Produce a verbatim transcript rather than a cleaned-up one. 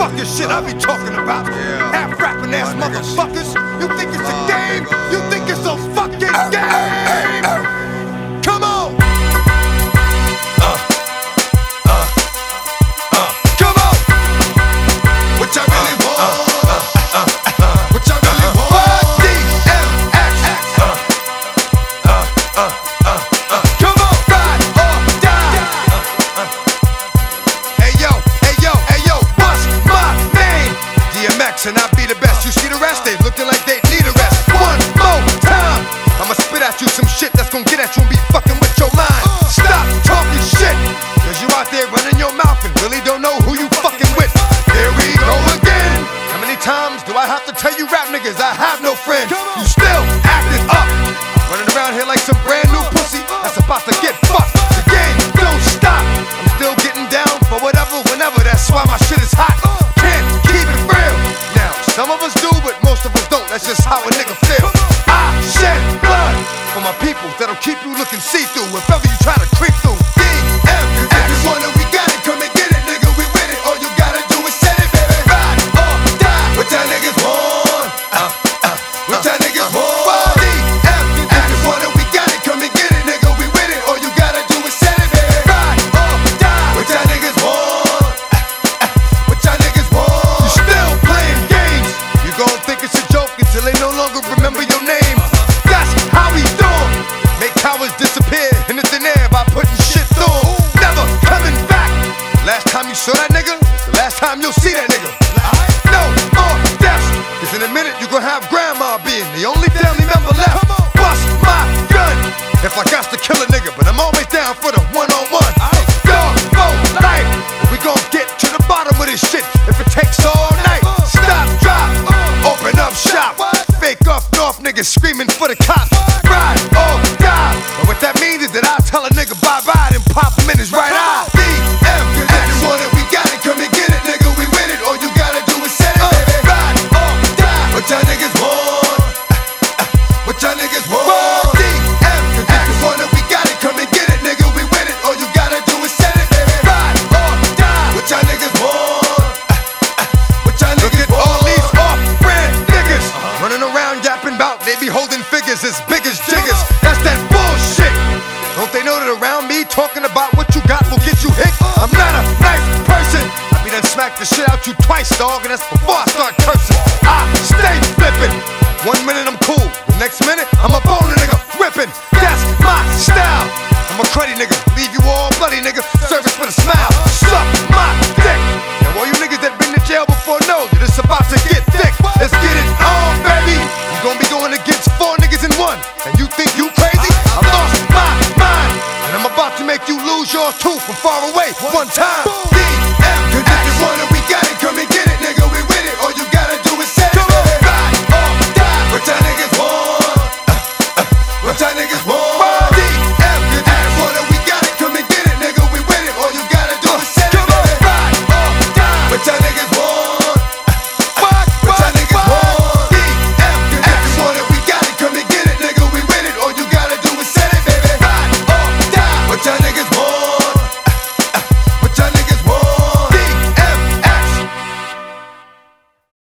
fucking shit I be talking about. Yeah. Half rapping ass My motherfuckers. You think it's a Oh, game? nigga. You think it's a fucking game? Come on! Uh, uh, uh, come on! What y'all really want? Uh, uh, uh, uh, what y'all really want? What? D M X. Uh, uh, uh, uh, uh, come on! Ride or die! Uh, uh. Hey yo, hey yo, hey yo, what's my name? D M X and I be the best. You see the rest? They looking like they need a rest. One more time, I'ma spit at you some shit that's gonna get at you and be fucking with your mind. Stop talking shit, cause you out there running your mouth and really don't know who you fucking with. Here we go again. How many times do I have to tell you rap niggas I have no friends? You still acting up, running around here like some brand new pussy that's about to get fucked. The game don't stop. I'm still getting down for whatever, whenever. That's why my shit is hot. Can't keep it real. Now, some of us do, but most of us don't. That's just how a nigga feel. I shed blood for my people that'll keep you looking see-through if ever you try to creep through. D M X. We got it, come and get it, nigga. We with it. All you gotta do is set it, baby. Ride or die. What y'all niggas want? Uh, uh, what y'all niggas want? D M X. We got it, come and get it, nigga. We with it. All you gotta do is set it, baby. Ride or die. What y'all niggas want? What y'all niggas want? You still playing games. You gon' think it's a joke until they no longer remember your name. That's how we do it. Make cowards disappear in the thin air by putting shit through 'em. Never coming back. Last time you saw that nigga, the last time you'll see that nigga. No more deaths, cause in a minute you gon' have grandma being the only family member left. Bust my gun if I got to kill a nigga, but I'm always down for the one-on-one. Dog for life. We gon' get to the bottom of this shit if it takes all night. Stop, drop, open up shop. Fake up north niggas screaming for the cops. Ride or die. And what that means is that I tell a nigga bye-bye and pop him in his right eye. D M X. Want it, we got it, come and get it, nigga. We with it. All you gotta do is set it, baby. Ride or die. What y'all niggas want? What y'all niggas want? D M X. Want it, we got it, come and get it, nigga. We with it. All you gotta do is set it, baby. Ride or die. What y'all niggas want? What y'all niggas want? Look at all these off-brand niggas running around yapping about they be holding figures as big as jiggers. That's that bullshit. Don't they know that around me talking about what you got will get you hit? I'm not a nice person. I be done smack the shit out you twice, dog, and that's before I start cursing. I stay flipping. One minute I'm cool, the next minute I'm a bone nigga whipping. That's my style. I'm a cruddy nigga, leave you all bloody nigga. Service with a smile, suck my dick. Now all you niggas that been to jail before know that it's about to get thick. Let's get it on, baby. You gon' be going against four niggas in one, and you think you crazy? I lost my mind, and I'm about to make you lose yours too from far away one time. D M X. Cause if you want it, we